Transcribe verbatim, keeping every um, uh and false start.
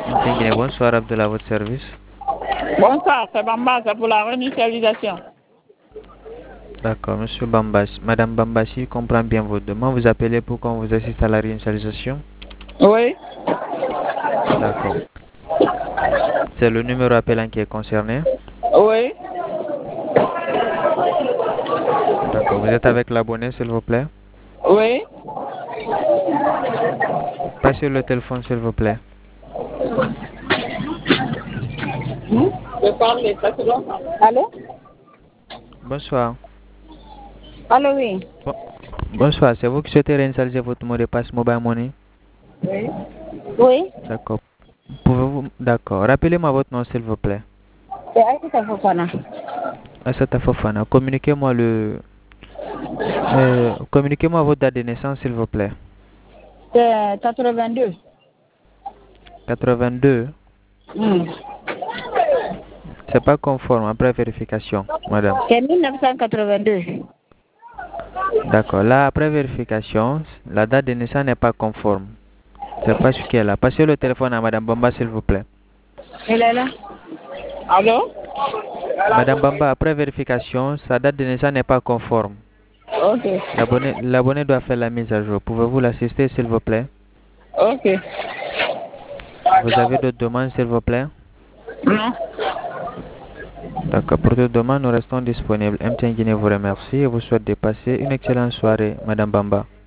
M T N, bonsoir Abdullah, à votre service. Bonsoir, c'est Bamba, c'est pour la réinitialisation. D'accord, Monsieur Bambas. Madame Bambas, si je comprends bien votre demande, vous appelez pour qu'on vous assiste à la réinitialisation? Oui, D'accord. C'est le numéro appelant qui est concerné? oui. D'accord. Vous êtes avec l'abonné, s'il vous plaît? Oui. Passez le téléphone, s'il vous plaît. Je parle, ça c'est bon. Allô? Bonsoir. Allô, oui. Bon- Bonsoir, c'est vous qui souhaitez réinitialiser votre mot de passe Mobile Money? Oui. Oui. D'accord. Pouvez-vous... D'accord. Rappelez-moi votre nom, s'il vous plaît. C'est Aïssa Fofana. Assata Fofana. Communiquez-moi le... euh, communiquez-moi votre date de naissance, s'il vous plaît. C'est quatre-vingt-deux. quatre-vingt-deux. Hmm. C'est pas conforme après vérification, madame. C'est mille neuf cent quatre-vingt-deux. D'accord. Là, après vérification, la date de naissance n'est pas conforme. C'est pas ce qui est là. Passez le téléphone à madame Bamba, s'il vous plaît. Elle est là. Allô? Madame Bamba, après vérification, sa date de naissance n'est pas conforme. Ok. L'abonné, l'abonné doit faire la mise à jour. Pouvez-vous l'assister, s'il vous plaît? Ok. Vous avez d'autres demandes, s'il vous plaît? Non. D'accord. Pour toute demande, nous restons disponibles. M T N Guinée vous remercie et vous souhaite de passer une excellente soirée, madame Bamba.